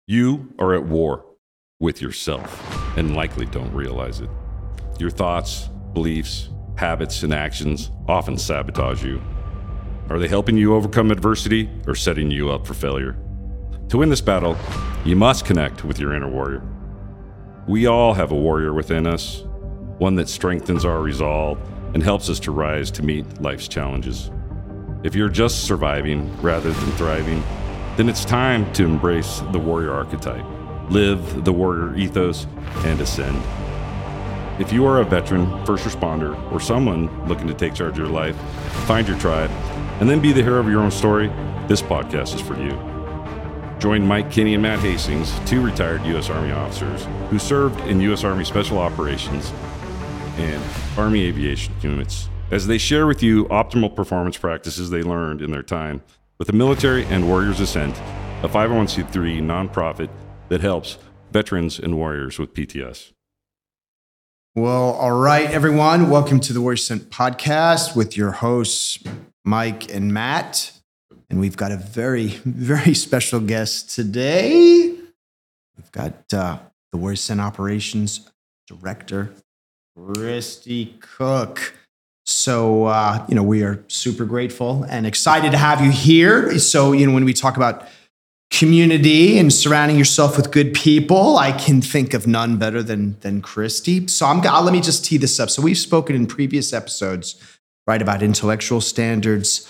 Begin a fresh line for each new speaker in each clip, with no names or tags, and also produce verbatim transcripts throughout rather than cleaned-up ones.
You are at war with yourself and likely don't realize it. Your thoughts, beliefs, habits, and actions often sabotage you. Are they helping you overcome adversity or setting you up for failure? To win this battle, you must connect with your inner warrior. We all have a warrior within us, one that strengthens our resolve and helps us to rise to meet life's challenges. If you're just surviving rather than thriving, then it's time to embrace the warrior archetype, live the warrior ethos, and ascend. If you are a veteran, first responder, or someone looking to take charge of your life, find your tribe, and then be the hero of your own story, this podcast is for you. Join Mike Kinney and Matt Hastings, two retired U S Army officers who served in U S Army Special Operations and Army Aviation units, as they share with you optimal performance practices they learned in their time with the military and Warriors Ascent, a five oh one c three nonprofit that helps veterans and warriors with P T S.
Well, all right, everyone. Welcome to the Warriors Ascent podcast with your hosts, Mike and Matt. And we've got a very, very special guest today. We've got uh, the Warriors Ascent Operations Director, Christy Cook. So, uh, you know, we are super grateful and excited to have you here. So, you know, when we talk about community and surrounding yourself with good people, I can think of none better than, than Christy. So I'm gonna, let me just tee this up. So we've spoken in previous episodes, right, about intellectual standards,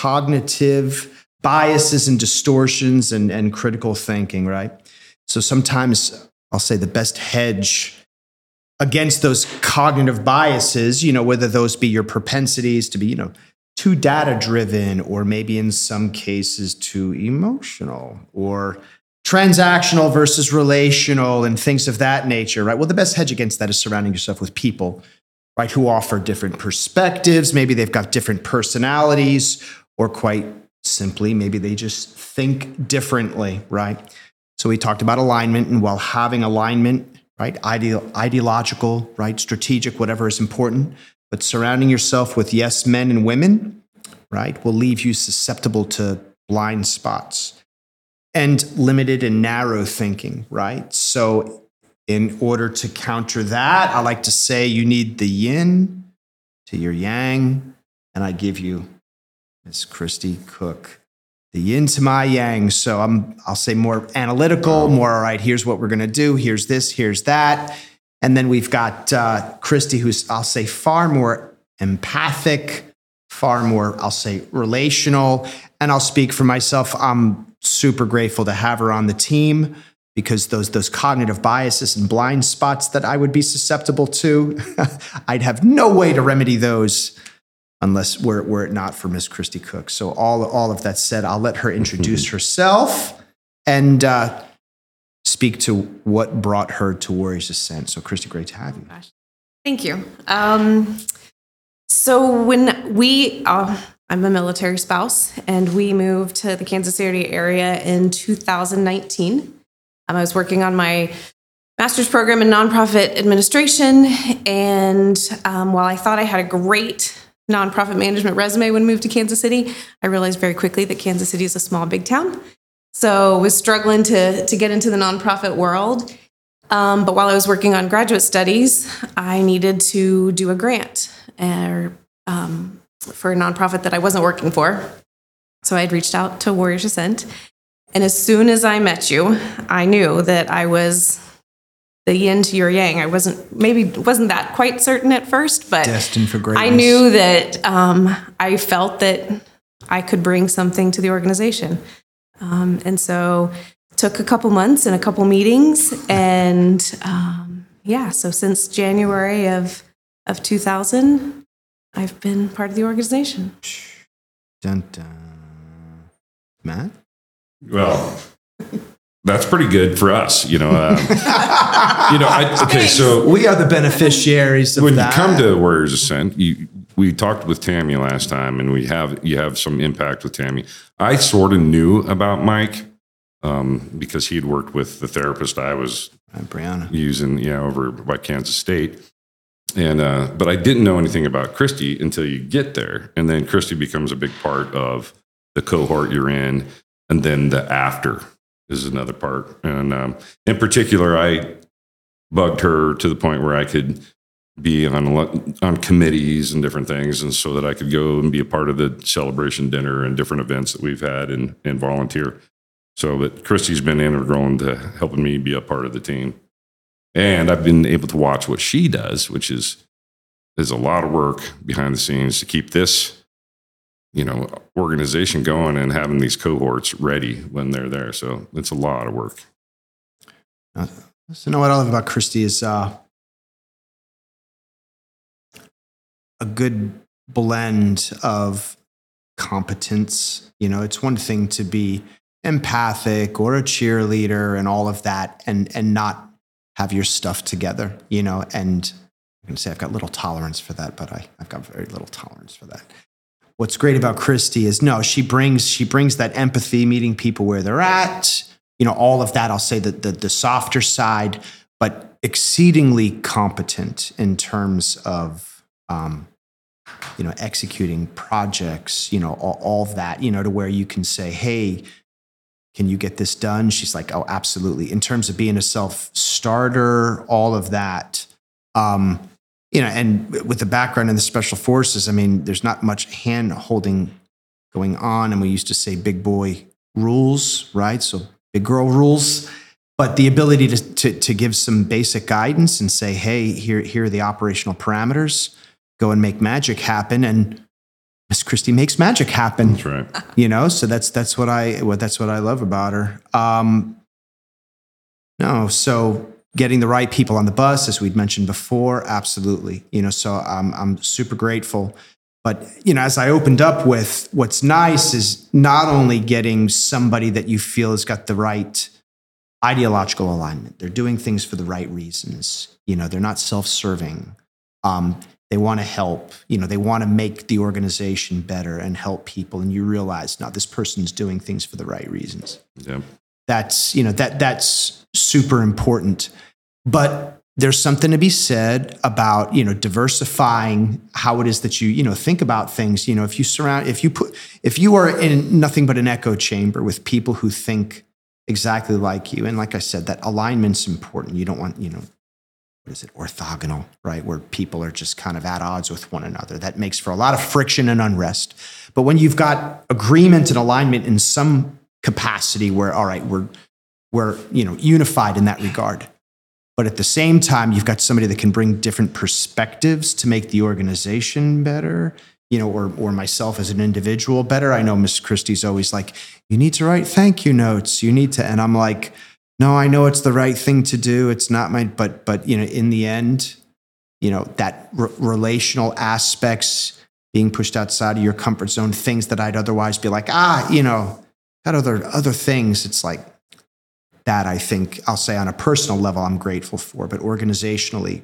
cognitive biases and distortions, and, and critical thinking, right? So sometimes I'll say the best hedge against those cognitive biases, you know, whether those be your propensities to be, you know, too data-driven, or maybe in some cases too emotional, or transactional versus relational, and things of that nature, right? Well, the best hedge against that is surrounding yourself with people, right, who offer different perspectives. Maybe they've got different personalities, or quite simply, maybe they just think differently, right? So we talked about alignment, and while having alignment, right, Ideal, ideological, right, strategic, whatever is important, but surrounding yourself with yes men and women, right, will leave you susceptible to blind spots and limited and narrow thinking, right? So in order to counter that, I like to say you need the yin to your yang, and I give you Miss Christy Cook, the yin to my yang. So I'm, I'll say more analytical, more, all right, here's what we're going to do. Here's this, here's that. And then we've got uh, Christy, who's, I'll say, far more empathic, far more, I'll say, relational. And I'll speak for myself. I'm super grateful to have her on the team, because those, those cognitive biases and blind spots that I would be susceptible to, I'd have no way to remedy those unless were, were it not for Miss Christy Cook. So all, all of that said, I'll let her introduce herself and uh, speak to what brought her to Warriors Ascent. So Christy, great to have you.
Thank you. Um, so when we, uh, I'm a military spouse, and we moved to the Kansas City area in two thousand nineteen. Um, I was working on my master's program in nonprofit administration. And um, while I thought I had a great nonprofit management resume when I moved to Kansas City, I realized very quickly that Kansas City is a small, big town. So I was struggling to, to get into the nonprofit world. Um, but while I was working on graduate studies, I needed to do a grant or, um, for a nonprofit that I wasn't working for. So I had reached out to Warriors Ascent. And as soon as I met you, I knew that I was the yin to your yang. I wasn't, maybe wasn't that quite certain at first, but
destined for greatness.
I knew that um, I felt that I could bring something to the organization. Um, and so it took a couple months and a couple meetings. And um, yeah, so since January of, of two thousand, I've been part of the organization.
Dun, dun. Matt?
Well, that's pretty good for us, you know. Um, you know, I, okay, so
we are the beneficiaries of
when
that.
you come to Warriors Ascent, you, we talked with Tammy last time, and we have you have some impact with Tammy. I sort of knew about Mike um, because he had worked with the therapist I was
Brianna.
using, yeah, over by Kansas State, and uh, but I didn't know anything about Christy until you get there, and then Christy becomes a big part of the cohort you're in, and then the after. is another part. And um, in particular, I bugged her to the point where I could be on a lot- on committees and different things, and so that I could go and be a part of the celebration dinner and different events that we've had and, and volunteer. So, but Christy's been integral into helping me be a part of the team. And I've been able to watch what she does, which is there's a lot of work behind the scenes to keep this, you know, organization going and having these cohorts ready when they're there. So it's a lot of work.
Uh, so, you know what I love about Christy is uh, a good blend of competence. You know, it's one thing to be empathic or a cheerleader and all of that, and and not have your stuff together. You know, and I'm going to say I've got little tolerance for that, but I, I've got very little tolerance for that. What's great about Christy is no, she brings she brings that empathy, meeting people where they're at. You know, all of that. I'll say that the the softer side, but exceedingly competent in terms of um, you know, executing projects. You know, all, all of that. You know, to where you can say, hey, can you get this done? She's like, oh, absolutely. In terms of being a self-starter, all of that. Um, you know, and with the background in the special forces, I mean, there's not much hand holding going on. And we used to say big boy rules, right? So big girl rules, but the ability to, to, to give some basic guidance and say, hey, here, here are the operational parameters, go and make magic happen. And Miss Christy makes magic happen.
That's right.
You know, so that's, that's what I, what that's what I love about her. Um, no, so getting the right people on the bus, as we'd mentioned before, absolutely. You know, so I'm, I'm super grateful. But, you know, as I opened up with, what's nice is not only getting somebody that you feel has got the right ideological alignment. They're doing things for the right reasons. You know, they're not self-serving. Um, they want to help. You know, they want to make the organization better and help people. And you realize, now this person's doing things for the right reasons.
Yeah.
That's, you know, that that's super important. But there's something to be said about, you know, diversifying how it is that you, you know, think about things. You know, if you surround, if you put, if you are in nothing but an echo chamber with people who think exactly like you, and like I said, that alignment's important. You don't want, you know, what is it, orthogonal, right? Where people are just kind of at odds with one another. That makes for a lot of friction and unrest. But when you've got agreement and alignment in some capacity where, all right, we're, we're, you know, unified in that regard. But at the same time, you've got somebody that can bring different perspectives to make the organization better, you know, or or myself as an individual better. I know Miss Christie's always like, you need to write thank you notes. You need to, and I'm like, no, I know it's the right thing to do. It's not my, but, but, you know, in the end, you know, that re- relational aspects being pushed outside of your comfort zone, things that I'd otherwise be like, ah, you know, got other, other things. It's like, that I think I'll say on a personal level, I'm grateful for, but organizationally,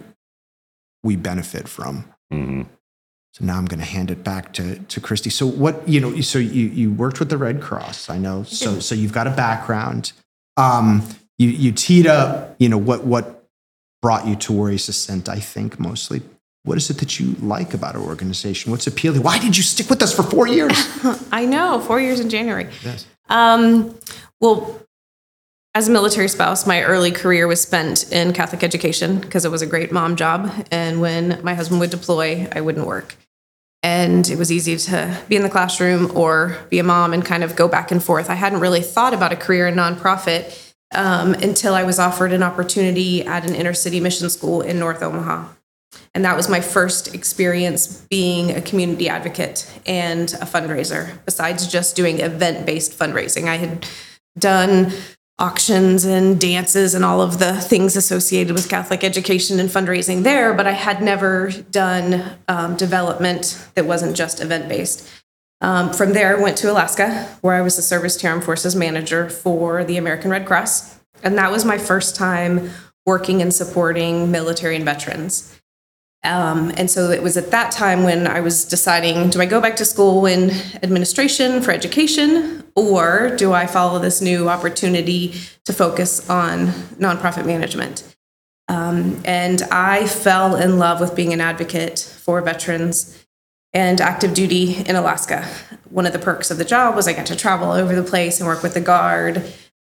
we benefit from.
Mm-hmm.
So now I'm going to hand it back to, to Christy. So what, you know, so you, you worked with the Red Cross, I know. So, so you've got a background. Um, you, you teed up, you know, what, what brought you to Warriors Ascent, I think mostly. What is it that you like about our organization? What's appealing? Why did you stick with us for four years?
I know, four years in January.
Yes.
Um, well, as a military spouse, my early career was spent in Catholic education because it was a great mom job. And when my husband would deploy, I wouldn't work. And it was easy to be in the classroom or be a mom and kind of go back and forth. I hadn't really thought about a career in nonprofit um, until I was offered an opportunity at an inner city mission school in North Omaha. And that was my first experience being a community advocate and a fundraiser, besides just doing event-based fundraising. I had done auctions and dances and all of the things associated with Catholic education and fundraising there, but I had never done um, development that wasn't just event-based. Um, from there, I went to Alaska, where I was the Service to Armed Forces manager for the American Red Cross. And that was my first time working and supporting military and veterans. Um, and so it was at that time when I was deciding, do I go back to school in administration for education, or do I follow this new opportunity to focus on nonprofit management? Um, and I fell in love with being an advocate for veterans and active duty in Alaska. One of the perks of the job was I got to travel all over the place and work with the Guard,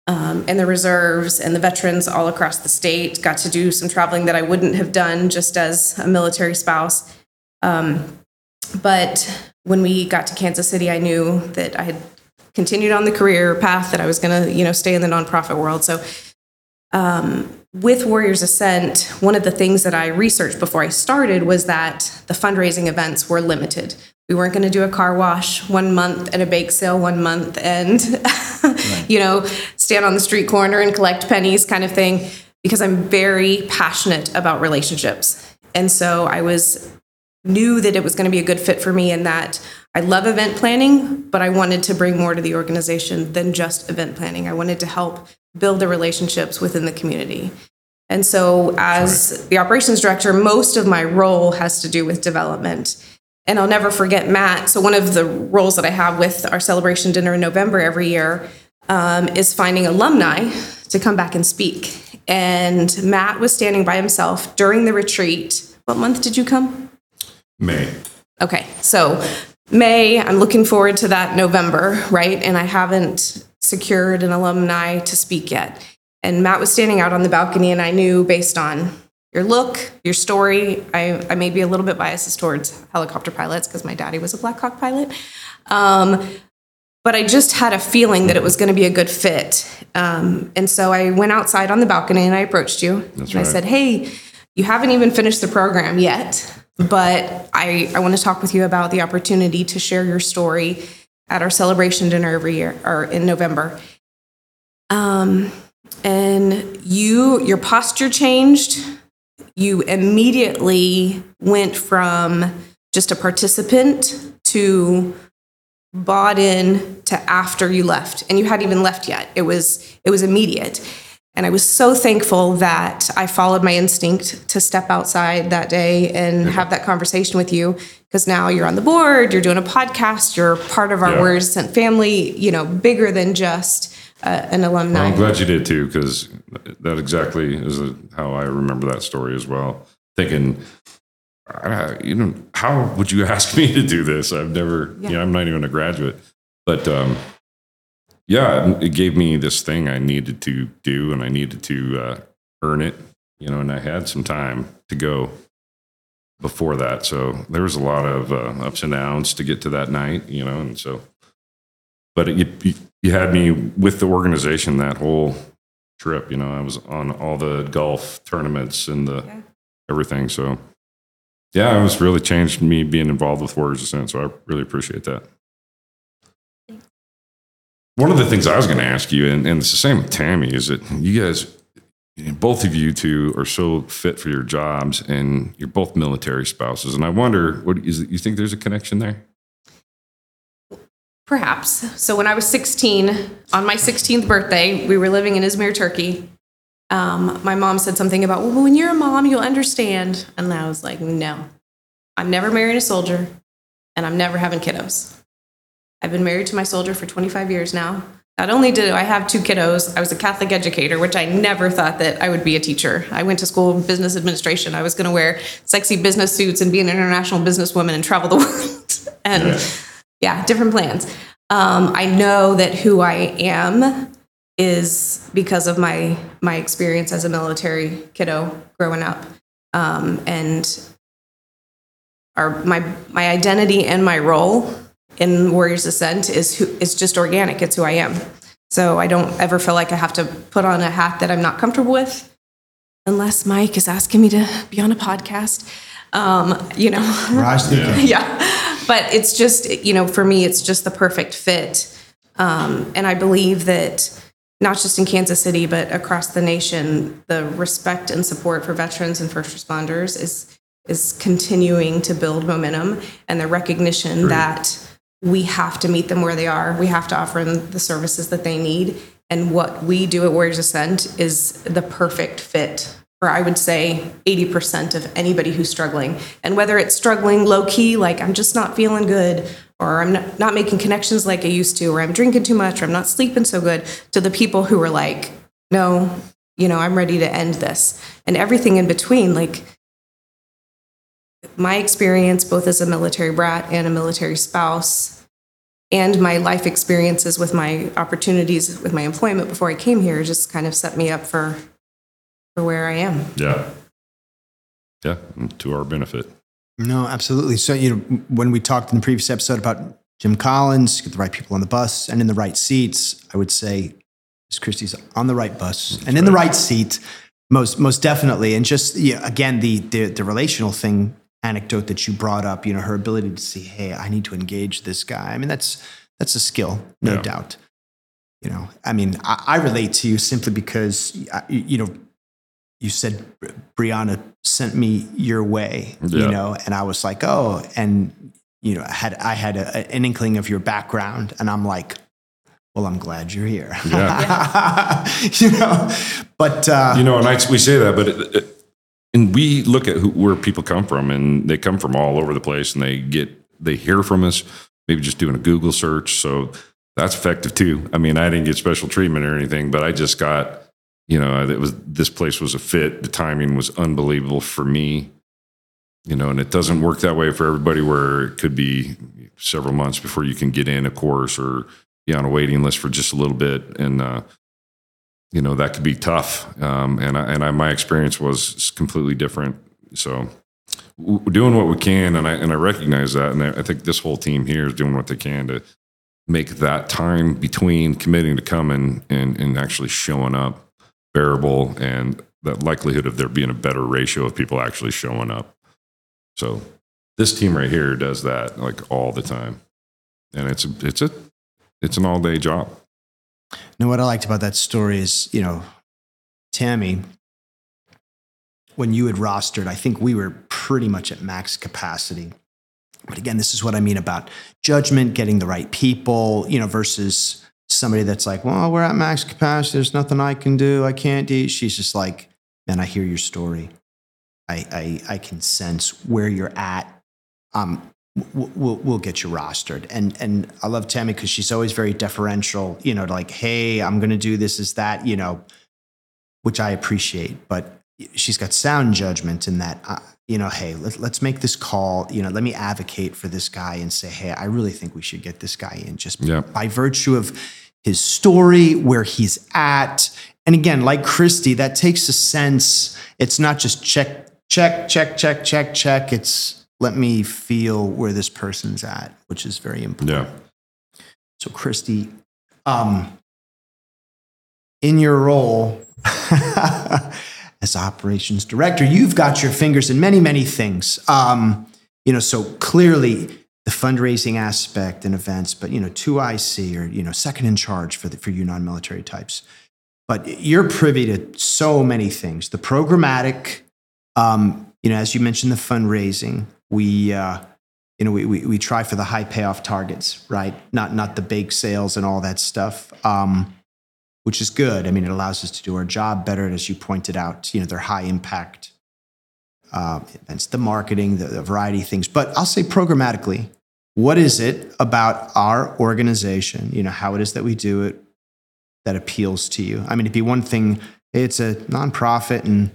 um, and the reserves and the veterans all across the state. Got to do some traveling that I wouldn't have done just as a military spouse. Um, but when we got to Kansas City, I knew that I had continued on the career path, that I was going to, you know, stay in the nonprofit world. So um, with Warriors Ascent, one of the things that I researched before I started was that the fundraising events were limited. We weren't going to do a car wash one month and a bake sale one month and, right. you know, stand on the street corner and collect pennies kind of thing, because I'm very passionate about relationships. And so I was knew that it was going to be a good fit for me, and that I love event planning, but I wanted to bring more to the organization than just event planning. I wanted to help build the relationships within the community. And so as right. the operations director, most of my role has to do with development. And I'll never forget Matt. So one of the roles that I have with our celebration dinner in November every year um, is finding alumni to come back and speak. And Matt was standing by himself during the retreat. What month did you come?
May.
Okay, so May, I'm looking forward to that November, right? And I haven't secured an alumni to speak yet. And Matt was standing out on the balcony, and I knew based on your look, your story, I, I may be a little bit biased towards helicopter pilots because my daddy was a Black Hawk pilot. Um, but I just had a feeling that it was going to be a good fit. Um, and so I went outside on the balcony and I approached you.
That's
and
right.
I said, hey, you haven't even finished the program yet, but I, I want to talk with you about the opportunity to share your story at our celebration dinner every year, or in November. Um, and you, your posture changed. You immediately went from just a participant to bought in to after you left, and you hadn't even left yet. It was, it was immediate. And I was so thankful that I followed my instinct to step outside that day and have that conversation with you, because now you're on the board, you're doing a podcast, you're part of our
yeah.
Warriors Ascent family, you know, bigger than just uh, an alumni.
Well, I'm glad you did too, because that exactly is how I remember that story as well. Thinking, uh, you know, how would you ask me to do this? I've never, yeah. you know, I'm not even a graduate, but um, yeah, it gave me this thing I needed to do, and I needed to uh, earn it, you know, and I had some time to go before that. So there was a lot of uh, ups and downs to get to that night, you know, and so, but it, you, you had me with the organization that whole trip, you know, I was on all the golf tournaments and the okay. everything. So yeah, it was really changed me being involved with Warriors Ascent. So I really appreciate that. One of the things I was going to ask you, and, and it's the same with Tammy, is that you guys, both of you two are so fit for your jobs, and you're both military spouses. And I wonder, what is it, you think there's a connection there?
Perhaps. So when I was sixteen, on my sixteenth birthday, we were living in Izmir, Turkey. Um, my mom said something about, well, when you're a mom, you'll understand. And I was like, no, I'm never marrying a soldier, and I'm never having kiddos. I've been married to my soldier for twenty-five years now. Not only did I have two kiddos, I was a Catholic educator, which I never thought that I would be a teacher. I went to school in business administration. I was going to wear sexy business suits and be an international businesswoman and travel the world. and yeah, yeah different plans. Um, I know that who I am is because of my my experience as a military kiddo growing up, um, and our my my identity and my role in Warriors Ascent is who is just organic. It's who I am. So I don't ever feel like I have to put on a hat that I'm not comfortable with, unless Mike is asking me to be on a podcast. Um, you know,
yeah.
yeah. But it's just, you know, for me, it's just the perfect fit. Um, and I believe that not just in Kansas City, but across the nation, the respect and support for veterans and first responders is is continuing to build momentum, and the recognition Great. that we have to meet them where they are. We have to offer them the services that they need. And what we do at Warriors Ascent is the perfect fit for, I would say, eighty percent of anybody who's struggling. And whether it's struggling low key, like I'm just not feeling good, or I'm not, not making connections like I used to, or I'm drinking too much, or I'm not sleeping so good, to the people who are like, no, you know, I'm ready to end this. And everything in between, like my experience, both as a military brat and a military spouse, and my life experiences with my opportunities with my employment before I came here just kind of set me up for for where I am.
Yeah. Yeah, to our benefit.
No, absolutely. So, you know, when we talked in the previous episode about Jim Collins, get the right people on the bus and in the right seats, I would say Miz Christie's on the right bus That's and in right. the right seat, most most definitely. And just, yeah, again, the, the the relational thing, anecdote that you brought up, you know, her ability to see, hey, I need to engage this guy. I mean, that's that's a skill, no yeah. doubt. You know, I mean, I, I relate to you simply because, you know, you said Brianna sent me your way, yeah. you know, and I was like, oh, and, you know, I had, I had a, an inkling of your background, and I'm like, well, I'm glad you're here. Yeah. you know, but, uh,
you know, and I, we say that, but, it, it, and we look at who, where people come from, and they come from all over the place, and they get, they hear from us, maybe just doing a Google search. So that's effective too. I mean, I didn't get special treatment or anything, but I just got, you know, it was, this place was a fit. The timing was unbelievable for me, you know, and it doesn't work that way for everybody, where it could be several months before you can get in a course or be on a waiting list for just a little bit. And, uh, you know, that could be tough. Um, and I, and I, my experience was completely different. So we're doing what we can. And I, and I recognize that. And I, I think this whole team here is doing what they can to make that time between committing to coming and, and actually showing up bearable, and that likelihood of there being a better ratio of people actually showing up. So this team right here does that like all the time. And it's a, it's a, it's an all day job.
Now, what I liked about that story is, you know, Tammy, when you had rostered, I think we were pretty much at max capacity. But again, this is what I mean about judgment, getting the right people, you know, versus somebody that's like, well, we're at max capacity. There's nothing I can do. I can't do. She's just like, man, I hear your story. I I, I can sense where you're at. Um, we'll, we'll, we'll get you rostered. And and I love Tammy because she's always very deferential, you know, like, hey, I'm going to do this, is that, you know, which I appreciate. But she's got sound judgment in that, uh, you know, hey, let, let's make this call. You know, let me advocate for this guy and say, hey, I really think we should get this guy in, just yep. by virtue of his story, where he's at. And again, like Christy, that takes a sense. It's not just check, check, check, check, check, check. It's let me feel where this person's at, which is very important. Yeah. So Christy, um, in your role as operations director, you've got your fingers in many, many things. Um, you know, so clearly the fundraising aspect and events, but, you know, two I C, or, you know, second in charge for the, for you non-military types. But you're privy to so many things. The programmatic, um, you know, as you mentioned, the fundraising, we, uh, you know, we, we, we try for the high payoff targets, right? Not, not the bake sales and all that stuff. Um, which is good. I mean, it allows us to do our job better. And as you pointed out, you know, they're high impact uh, events, the marketing, the, the variety of things. But I'll say programmatically, what is it about our organization, you know, how it is that we do it, that appeals to you? I mean, it'd be one thing, it's a nonprofit and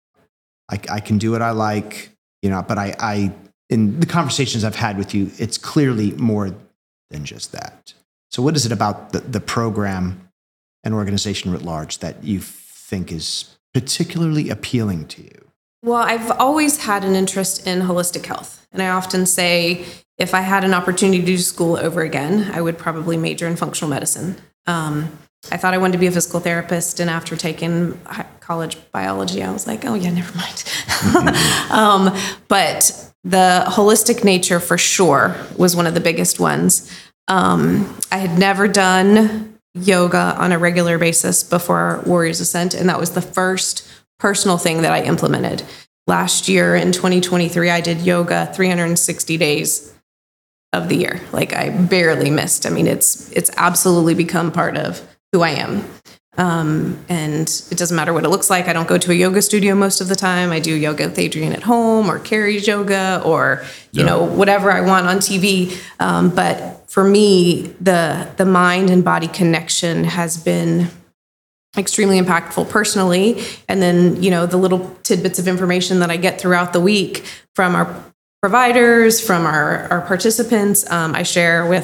I, I can do what I like, you know, but I, I, in the conversations I've had with you, it's clearly more than just that. So what is it about the, the program and organization writ large that you think is particularly appealing to you?
Well, I've always had an interest in holistic health. And I often say, if I had an opportunity to do school over again, I would probably major in functional medicine. Um, I thought I wanted to be a physical therapist. And after taking college biology, I was like, oh yeah, never mind. um, but the holistic nature for sure was one of the biggest ones. Um, I had never done yoga on a regular basis before Warriors Ascent, and that was the first personal thing that I implemented. Last year in twenty twenty-three, I did yoga three hundred sixty days of the year. Like, I barely missed. I mean, it's it's absolutely become part of who I am. Um, and it doesn't matter what it looks like. I don't go to a yoga studio most of the time. I do yoga with Adrienne at home, or Carrie's yoga, or, you yeah. know, whatever I want on T V. Um, but for me, the the mind and body connection has been extremely impactful personally. And then, you know, the little tidbits of information that I get throughout the week from our providers, from our, our participants, um, I share with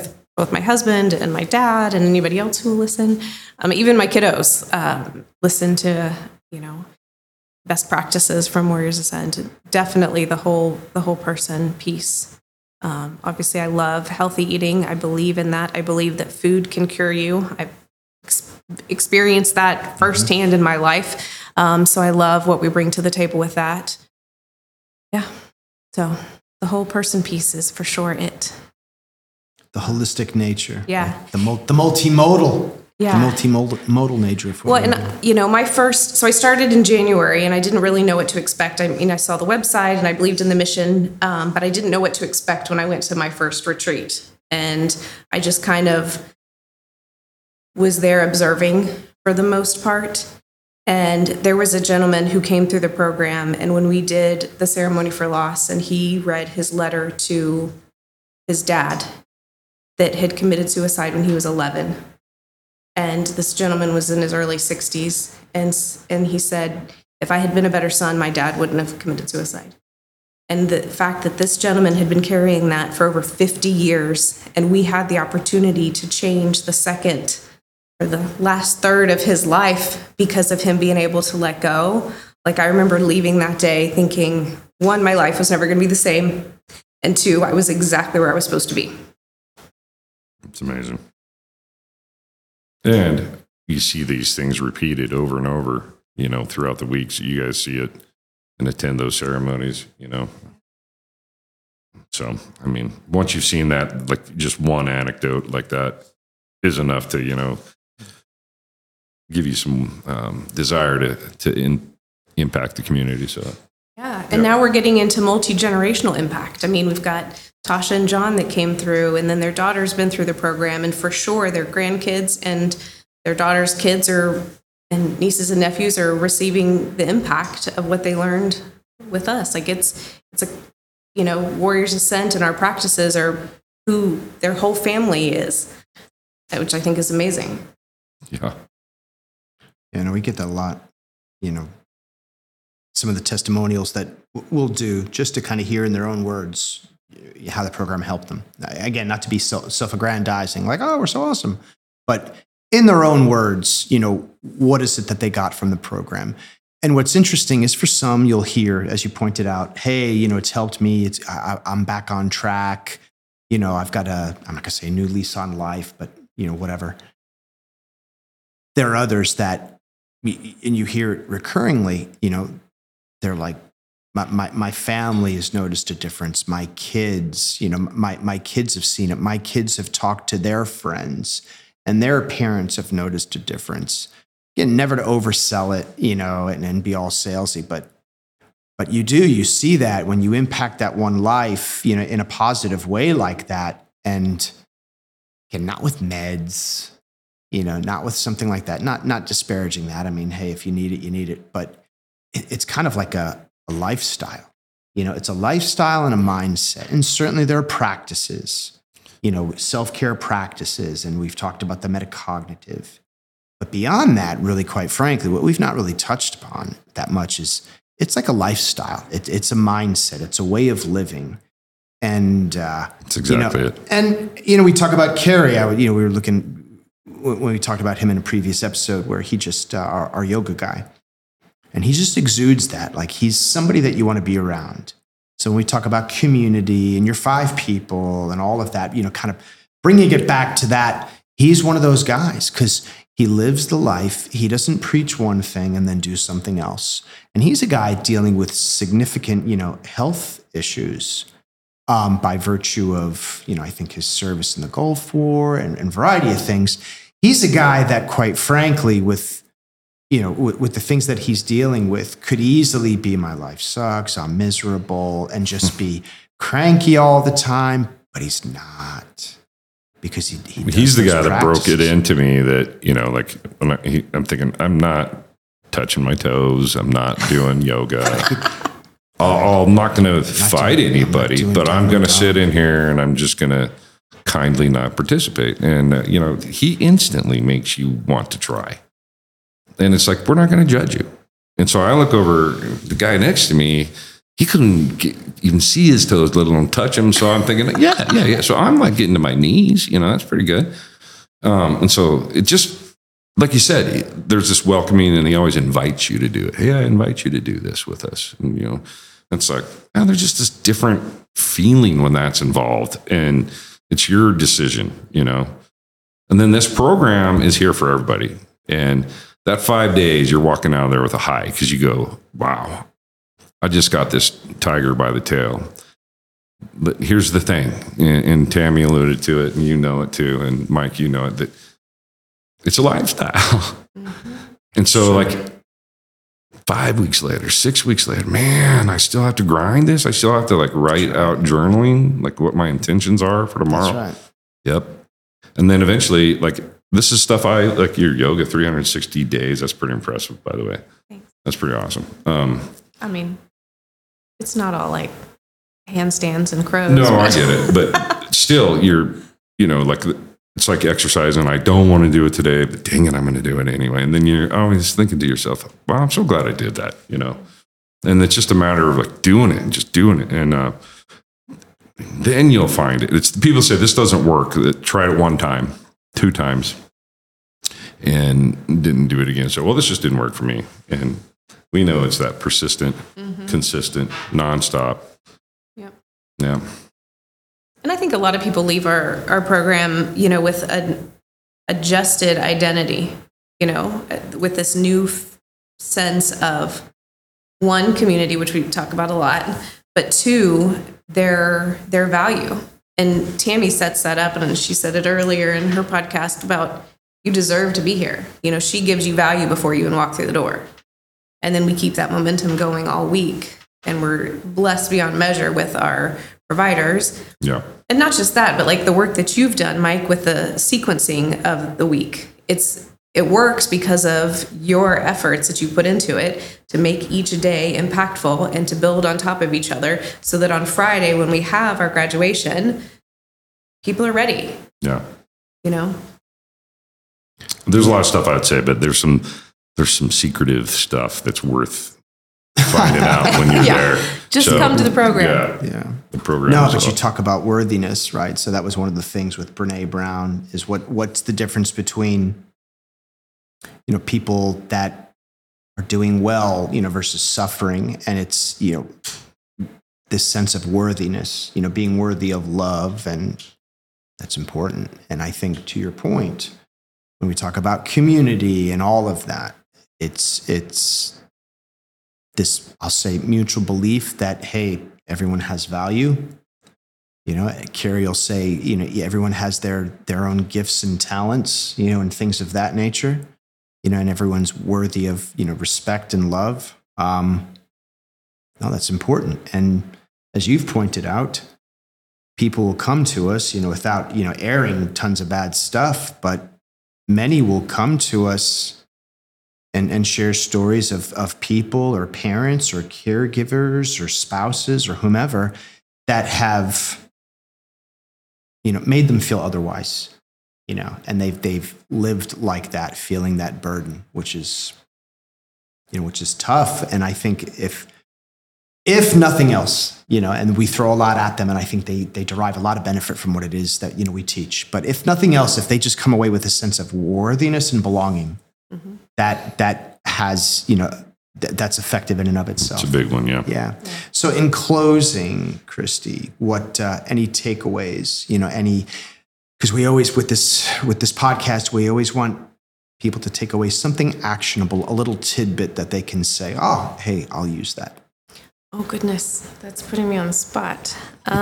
both my husband and my dad and anybody else who will listen. Um, even my kiddos um, listen to, you know, best practices from Warriors Ascend. Definitely the whole the whole person piece. Um, obviously, I love healthy eating. I believe in that. I believe that food can cure you. I've ex- experienced that firsthand in my life. Um, so I love what we bring to the table with that. Yeah. So the whole person piece is for sure it.
The holistic nature.
Yeah.
The, mul- the multimodal.
Yeah.
The multimodal modal nature. Of
Well, and you know, my first, so I started in January and I didn't really know what to expect. I mean, I saw the website and I believed in the mission, um, but I didn't know what to expect when I went to my first retreat. And I just kind of was there observing for the most part. And there was a gentleman who came through the program, and when we did the ceremony for loss, and he read his letter to his dad that had committed suicide when he was eleven. And this gentleman was in his early sixties, and and he said, if I had been a better son, my dad wouldn't have committed suicide. And the fact that this gentleman had been carrying that for over fifty years, and we had the opportunity to change the second or the last third of his life because of him being able to let go. Like, I remember leaving that day thinking, one, my life was never going to be the same, and two, I was exactly where I was supposed to be.
It's amazing. And you see these things repeated over and over, you know, throughout the weeks. You guys see it and attend those ceremonies, you know. So, I mean, once you've seen that, like just one anecdote like that is enough to, you know, give you some um, desire to, to in, impact the community. So,
yeah. And now we're getting into multi-generational impact. I mean, we've got Tasha and John that came through, and then their daughter's been through the program, and for sure their grandkids and their daughter's kids are, and nieces and nephews are receiving the impact of what they learned with us. Like, it's, it's a, you know, Warriors Ascent and our practices are who their whole family is, which I think is amazing.
Yeah.
Yeah, no, we get that a lot, you know, some of the testimonials that we'll do just to kind of hear in their own words how the program helped them. Again, not to be self-aggrandizing, like, oh, we're so awesome, but in their own words, you know, what is it that they got from the program? And what's interesting is for some, you'll hear, as you pointed out, hey, you know, it's helped me. It's I, I'm back on track. You know, I've got a, I'm not gonna say a new lease on life, but you know, whatever. There are others that, and you hear it recurringly, you know, they're like, my, my, my family has noticed a difference. My kids, you know, my, my kids have seen it. My kids have talked to their friends and their parents have noticed a difference. Again, never to oversell it, you know, and, and be all salesy, but, but you do, you see that when you impact that one life, you know, in a positive way like that. And again, not with meds, you know, not with something like that, not, not disparaging that. I mean, hey, if you need it, you need it, but it, it's kind of like a, a lifestyle, you know, it's a lifestyle and a mindset. And certainly there are practices, you know, self-care practices. And we've talked about the metacognitive, but beyond that, really, quite frankly, what we've not really touched upon that much is it's like a lifestyle. It, it's a mindset. It's a way of living. And, uh,
that's exactly
you know,
it.
And, you know, we talk about Kerry. I would, you know, we were looking, when we talked about him in a previous episode where he just, uh, our, our yoga guy, and he just exudes that, like he's somebody that you want to be around. So when we talk about community and your five people and all of that, you know, kind of bringing it back to that, he's one of those guys because he lives the life. He doesn't preach one thing and then do something else. And he's a guy dealing with significant, you know, health issues um, by virtue of, you know, I think his service in the Gulf War and a variety of things. He's a guy that, quite frankly, with you know, with, with the things that he's dealing with, could easily be my life sucks, I'm miserable, and just be cranky all the time. But he's not, because he, he
he's the guy
practices.
that broke it into me that, you know, like when I, he, I'm thinking, I'm not touching my toes, I'm not doing yoga. I'll, I'm not going to fight doing, anybody, I'm but I'm going to sit in here and I'm just going to kindly not participate. And, uh, you know, he instantly makes you want to try. And it's like, we're not going to judge you. And so I look over the guy next to me he couldn't get, even see his toes, let alone touch them. So I'm thinking, yeah, yeah, yeah. So I'm like getting to my knees, you know, that's pretty good. Um, and so it just, like you said, there's this welcoming, and he always invites you to do it. Hey, I invite you to do this with us. And, you know, it's like, oh, there's just this different feeling when that's involved, and it's your decision, you know. And then this program is here for everybody. And that five days, you're walking out of there with a high because you go, wow, I just got this tiger by the tail. But here's the thing, and, and Tammy alluded to it, and you know it too, and Mike, you know it, that it's a lifestyle. Mm-hmm. And so like five weeks later, six weeks later, man, I still have to grind this. I still have to like write out journaling, like what my intentions are for tomorrow.
That's right.
Yep. And then eventually, like, this is stuff I, like your yoga, three hundred sixty days. That's pretty impressive, by the way.
Thanks.
That's pretty awesome. Um,
I mean, it's not all like handstands and crows.
no, I get it. But still, you're, you know, like, it's like exercising. I don't want to do it today, but dang it, I'm going to do it anyway. And then you're always thinking to yourself, wow, I'm so glad I did that, you know? And it's just a matter of like doing it and just doing it. And, uh, then you'll find it. It's people say this doesn't work. Tried it one time, two times, and didn't do it again. So, well, this just didn't work for me. And we know it's that persistent, mm-hmm. consistent, nonstop.
Yep.
Yeah.
And I think a lot of people leave our, our program, you know, with an adjusted identity, you know, with this new f- sense of one, community, which we talk about a lot, but two, their their value. And Tammy sets that up, and she said it earlier in her podcast about you deserve to be here. You know, she gives you value before you even walk through the door. And then we keep that momentum going all week, and we're blessed beyond measure with our providers.
Yeah.
And not just that, but like the work that you've done, Mike, with the sequencing of the week. It's It works because of your efforts that you put into it to make each day impactful and to build on top of each other so that on Friday, when we have our graduation, people are ready.
Yeah.
You know?
There's a lot of stuff I'd say, but there's some there's some secretive stuff that's worth finding out when you're
yeah.
there.
Just
so,
come to the program.
Yeah.
Yeah.
The program.
No,
is
but
all-
you talk about worthiness, right? So that was one of the things with Brene Brown is what what's the difference between, you know, people that are doing well, you know, versus suffering. And it's, you know, this sense of worthiness, you know, being worthy of love. And that's important. And I think to your point, when we talk about community and all of that, it's, it's this, I'll say, mutual belief that, hey, everyone has value. You know, Carrie will say, you know, everyone has their, their own gifts and talents, you know, and things of that nature. You know, and everyone's worthy of, you know, respect and love. Um, no, that's important. And as you've pointed out, people will come to us, you know, without, you know, airing tons of bad stuff, but many will come to us and, and share stories of, of people or parents or caregivers or spouses or whomever that have, you know, made them feel otherwise. You know, and they've they've lived like that, feeling that burden, which is, you know, which is tough. And I think if if nothing else, you know, and we throw a lot at them, and I think they they derive a lot of benefit from what it is that, you know, we teach. But if nothing else, if they just come away with a sense of worthiness and belonging, mm-hmm. that that has, you know, th- that's effective in and of itself.
It's a big one, yeah.
Yeah. So in closing, Christy, what uh, any takeaways? You know, any. Because we always, with this with this podcast, we always want people to take away something actionable, a little tidbit that they can say, oh, hey, I'll use that.
Oh, goodness. That's putting me on the spot.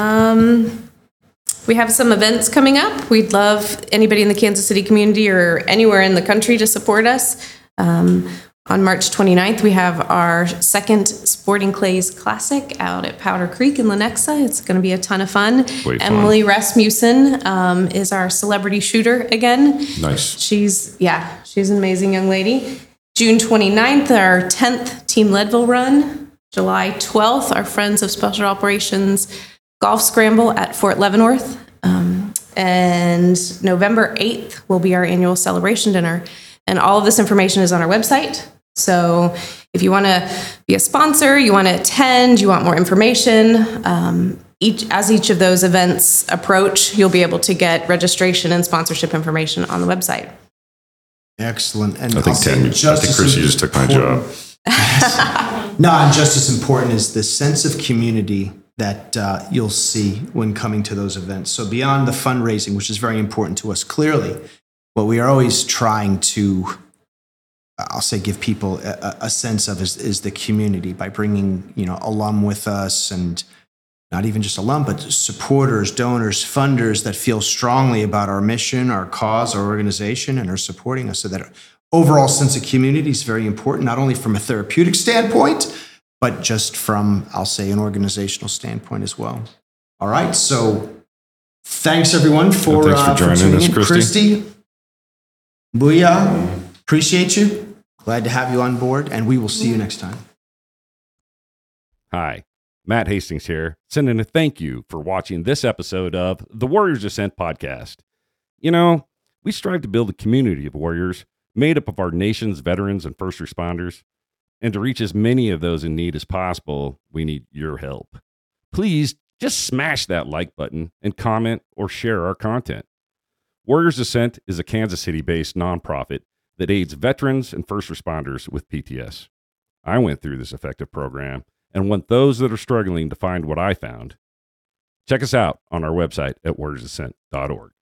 Um, we have some events coming up. We'd love anybody in the Kansas City community or anywhere in the country to support us. Um, On March twenty-ninth, we have our second Sporting Clays Classic out at Powder Creek in Lenexa. It's going to be a ton of fun.
Way fun.
Emily Rasmussen um, is our celebrity shooter again.
Nice.
She's, yeah, she's an amazing young lady. June twenty-ninth, our tenth Team Leadville run. July twelfth, our Friends of Special Operations Golf Scramble at Fort Leavenworth. Um, and November eighth will be our annual celebration dinner. And all of this information is on our website. So if you want to be a sponsor, you want to attend, you want more information, um, each as each of those events approach, you'll be able to get registration and sponsorship information on the website.
Excellent. And
I think
I'll say
Tammy, I
just
think
as
Chrissy just took my job.
No, and just as important is the sense of community that uh, you'll see when coming to those events. So beyond the fundraising, which is very important to us, clearly, what we are always trying to, I'll say, give people a, a sense of is, is the community by bringing, you know, alum with us, and not even just alum, but supporters, donors, funders that feel strongly about our mission, our cause, our organization, and are supporting us. So that overall sense of community is very important, not only from a therapeutic standpoint, but just from, I'll say, an organizational standpoint as well. All right. So thanks, everyone, for,
Well, thanks for
uh,
joining
tuning
us,
in.
Christy.
Christy, Booyah. Appreciate you. Glad to have you on board, and we will see you next time.
Hi, Matt Hastings here, sending a thank you for watching this episode of the Warriors Ascent podcast. You know, we strive to build a community of warriors made up of our nation's veterans and first responders. And to reach as many of those in need as possible, we need your help. Please just smash that like button and comment or share our content. Warriors Ascent is a Kansas City-based nonprofit that aids veterans and first responders with P T S. I went through this effective program and want those that are struggling to find what I found. Check us out on our website at warriors ascent dot org.